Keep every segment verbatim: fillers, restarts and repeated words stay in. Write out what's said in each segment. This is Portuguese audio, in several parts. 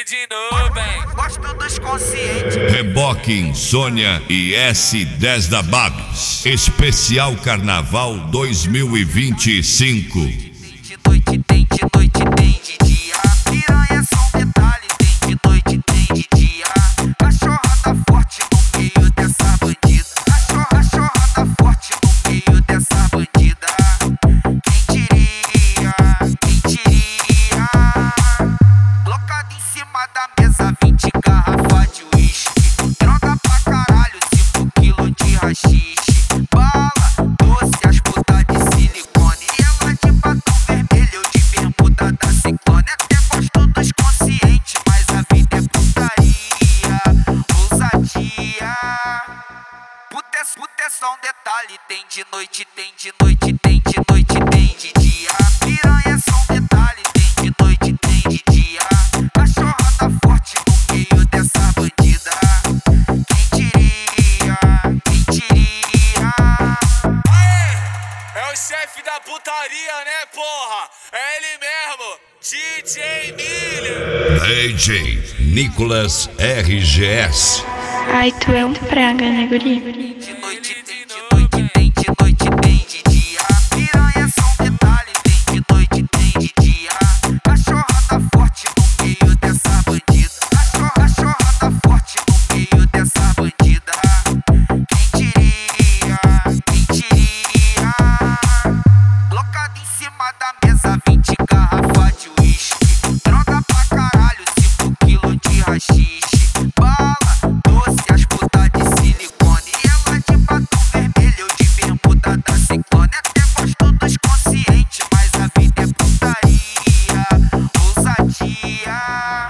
de nuvem. Gosto dos conscientes. Reboque Insônia e S dez da Babs. Especial Carnaval dois mil e vinte e cinco. Tem de noite, tem de noite, tem de dia. Piranha é só um detalhe. Tem de noite, tem de dia. Cachorrada forte no meio dessa bandida. Cachorra, cachorrada forte no meio dessa bandida. Quem diria, quem diria? Colocado em cima da mesa, vinte garrafas de uísque. Droga pra caralho, cinco quilos de rachixe. Bala, doce, as putas de silicone. E ela de batom vermelho, eu de bermuda da ciclone. Até gosto dos conscientes, mas a vida é putaria, ousadia. Puta é, puta é só um detalhe. Tem de noite, tem de noite, tem de noite, tem de dia. Piranha é só um detalhe. Tem de noite, tem de dia. Cachorrada forte no meio dessa bandida. Quem diria, quem diria? É o chefe da putaria, né, porra? É ele mesmo, D J Milho. D J Nicolas R G S. Ai, tu é um praga, né, guri? De noite, tem de noite, tem de noite, tem de dia. Piranha é só um detalhe. Tem de noite, tem de dia. Cachorrada forte no meio dessa bandida. Cachorra, cachorrada forte no meio dessa bandida. Quem diria, quem diria? Colocado em cima da mesa, vinte garrafas de uísque. Droga pra caralho, cinco quilos de rachixe. Bala, doce, as putas de silicone. E ela de batom vermelho, eu de bermuda da ciclone. Até gosto dos conscientes, mas a vida é putaria, ousadia.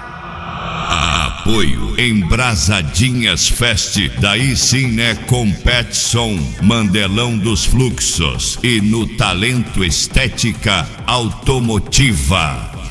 Apoio Embrasadinhas Fest, daí sim né Competição, Mandelão dos Fluxos e no Talento Estética Automotiva.